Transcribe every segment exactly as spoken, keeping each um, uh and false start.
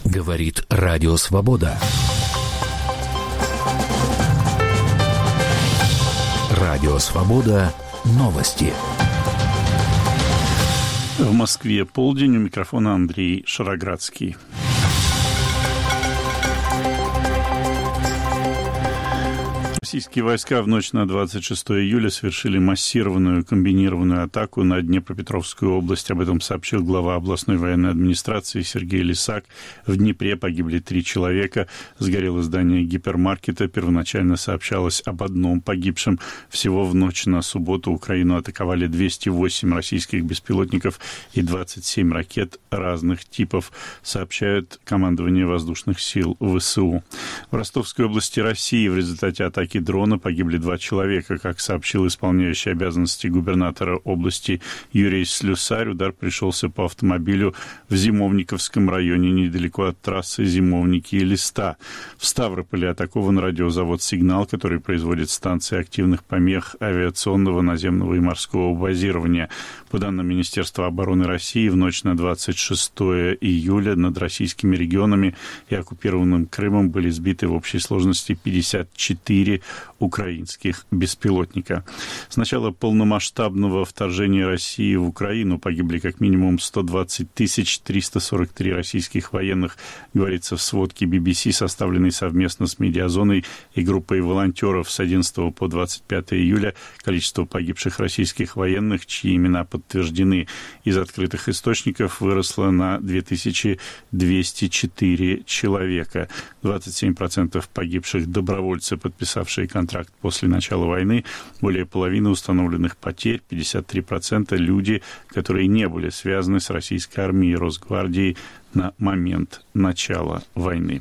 Говорит Радио Свобода. Радио Свобода. Новости. В Москве полдень, у микрофона Андрей Шароградский. Российские войска в ночь на двадцать шестое июля совершили массированную комбинированную атаку на Днепропетровскую область. Об этом сообщил глава областной военной администрации Сергей Лисак. В Днепре погибли три человека. Сгорело здание гипермаркета. Первоначально сообщалось об одном погибшем. Всего в ночь на субботу Украину атаковали двести восемь российских беспилотников и двадцать семь ракет разных типов, сообщают командование воздушных сил ВСУ. В Ростовской области России в результате атаки дрона погибли два человека. Как сообщил исполняющий обязанности губернатора области Юрий Слюсарь, удар пришелся по автомобилю в Зимовниковском районе, недалеко от трассы Зимовники-Элиста. В Ставрополе атакован радиозавод «Сигнал», который производит станции активных помех авиационного, наземного и морского базирования. По данным Министерства обороны России, в ночь на двадцать шестое июля над российскими регионами и оккупированным Крымом были сбиты в общей сложности пятьдесят четыре украинских беспилотника. С начала полномасштабного вторжения России в Украину погибли как минимум сто двадцать тысяч триста сорок три российских военных, говорится в сводке би би си, составленной совместно с Медиазоной и группой волонтеров. С одиннадцатого по двадцать пятое июля количество погибших российских военных, чьи имена подтверждены из открытых источников, выросло на две тысячи двести четыре человека. двадцать семь процентов погибших добровольцы, подписавшие контракт после начала войны, более половины установленных потерь, пятьдесят три процента люди, которые не были связаны с российской армией и Росгвардией на момент начала войны.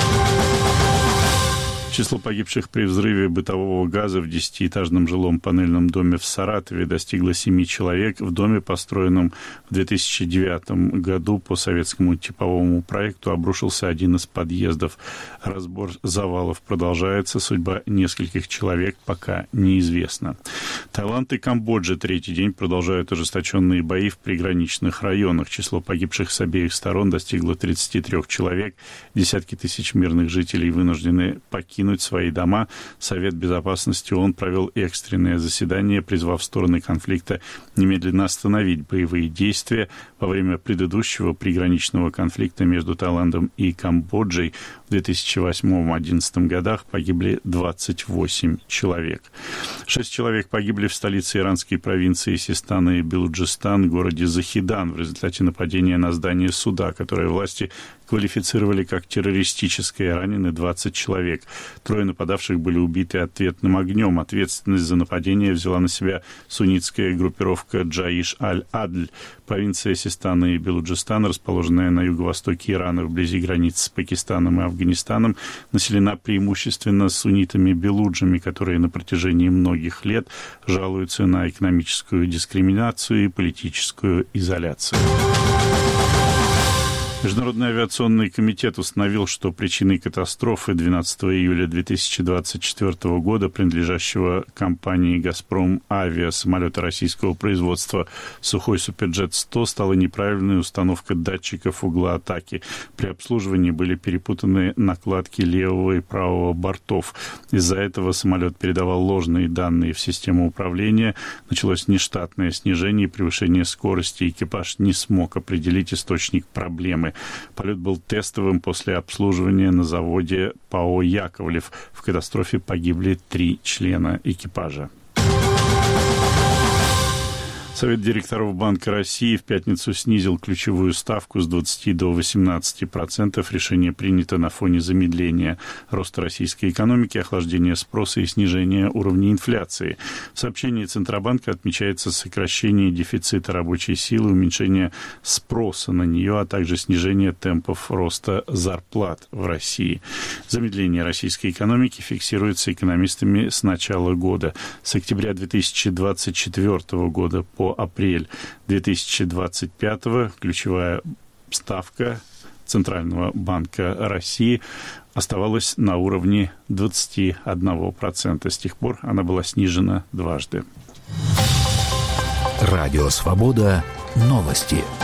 Число погибших при взрыве бытового газа в десятиэтажном жилом панельном доме в Саратове достигло семи человек. В доме, построенном в две тысячи девятом году по советскому типовому проекту, обрушился один из подъездов. Разбор завалов продолжается. Судьба нескольких человек пока неизвестна. Таиланд и Камбоджа третий день продолжают ожесточенные бои в приграничных районах. Число погибших с обеих сторон достигло тридцати трёх человек. Десятки тысяч мирных жителей вынуждены покинуть свои дома. Совет Безопасности ООН провел экстренное заседание, призвав стороны конфликта немедленно остановить боевые действия. Во время предыдущего приграничного конфликта между Таиландом и Камбоджей в две тысячи восьмом — две тысячи одиннадцатом годах погибли двадцать восемь человек. Шесть человек погибли в столице иранской провинции Систан и Белуджистан, городе Захидан, в результате нападения на здание суда, которое власти квалифицировали как террористическое. Ранены двадцать человек. Трое нападавших были убиты ответным огнем. Ответственность за нападение взяла на себя суннитская группировка Джаиш аль-Адль. Провинция Систан и Белуджистан, расположенная на юго-востоке Ирана, вблизи границ с Пакистаном и Афганистаном, населена преимущественно суннитами-белуджами, которые на протяжении многих лет жалуются на экономическую дискриминацию и политическую изоляцию. Международный авиационный комитет установил, что причиной катастрофы двенадцатого июля две тысячи двадцать четвёртого года принадлежащего компании «Газпром Авиа» самолета российского производства «Сухой Суперджет сто» стала неправильная установка датчиков угла атаки. При обслуживании были перепутаны накладки левого и правого бортов. Из-за этого самолет передавал ложные данные в систему управления. Началось нештатное снижение и превышение скорости. Экипаж не смог определить источник проблемы. Полет был тестовым после обслуживания на заводе ПАО «Яковлев». В катастрофе погибли три члена экипажа. Совет директоров Банка России в пятницу снизил ключевую ставку с двадцати до восемнадцати процентов. Решение принято на фоне замедления роста российской экономики, охлаждения спроса и снижения уровня инфляции. В сообщении Центробанка отмечается сокращение дефицита рабочей силы, уменьшение спроса на нее, а также снижение темпов роста зарплат в России. Замедление российской экономики фиксируется экономистами с начала года. С октября две тысячи двадцать четвёртого года по апрель две тысячи двадцать пятого ключевая ставка Центрального банка России оставалась на уровне двадцати одного процента. С тех пор она была снижена дважды. Радио Свобода. Новости.